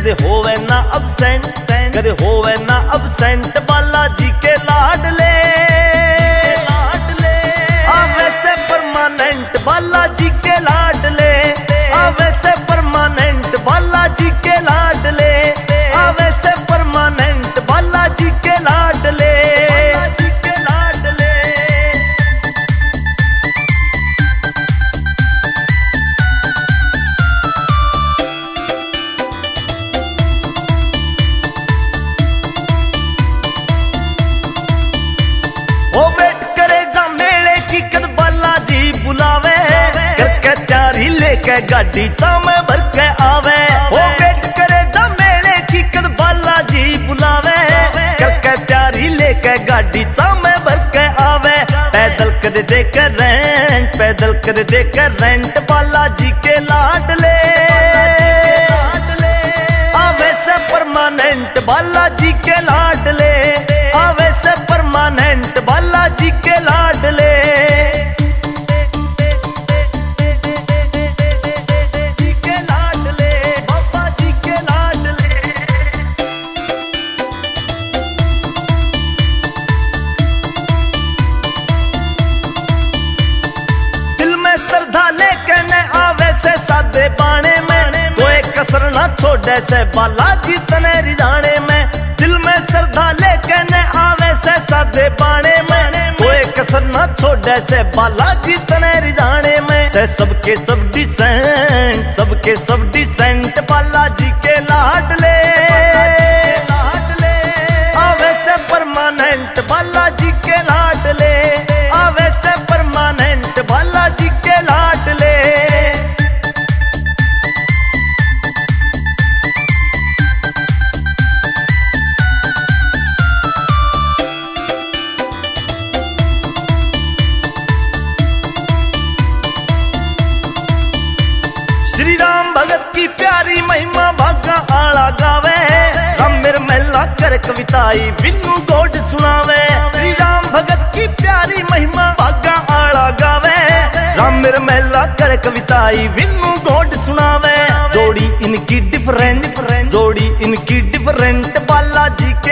कदे होवे ना absent, कदे होवे ना absent, बालाजी के लाडले आवे से परमानेंट, बालाजी के लाडले आवे से परमानेंट, बालाजी के लाडले आवे से परमानेंट, बालाजी के लाडले। वो वेट करे जा मेले की कद बालाजी बुलावे, करके तैयारी लेके गाड़ी चामे भर के आवे। वो वेट करे जा मेले की कद बालाजी बुलावे, करके तैयारी लेके गाड़ी चामे भर के आवे। पैदल कर दे कर रेंट, पैदल कर दे कर रेंट, बालाजी के लाडले आवे से परमानेंट, बालाजी के लाडले आवे से परमानेंट, बालाजी के लाडले। जी के लाडले, बाबा जी के लाडले। दिल में श्रद्धा लेके न आवे से सादे बाणे में, कोई कसर ना छोड़े से बालाजी तने रिजाने में। दिल में श्रद्धा लेके न आवे से सादे बाणे में, कोई कसर ना छोड़े से बालाजी तने रिजाने में। से सबके सब डिसेंट, सबके सब डिसेंट, बालाजी के लाडले आवे से परमानेंट, बालाजी के लाडले आवे से परमानेंट, बालाजी के लाडले। श्री राम भगत की प्यारी महिमा भागा आला गावे, राम मेर मेला कर कविताई बिन्नू गोड सुनावे। श्री राम भगत की प्यारी महिमा भागा आला गावे, राम मेर मेला कर कविताई बिन्नू गोड सुनावे। जोड़ी इनकी डिफरेंट, जोड़ी इनकी डिफरेंट, बालाजी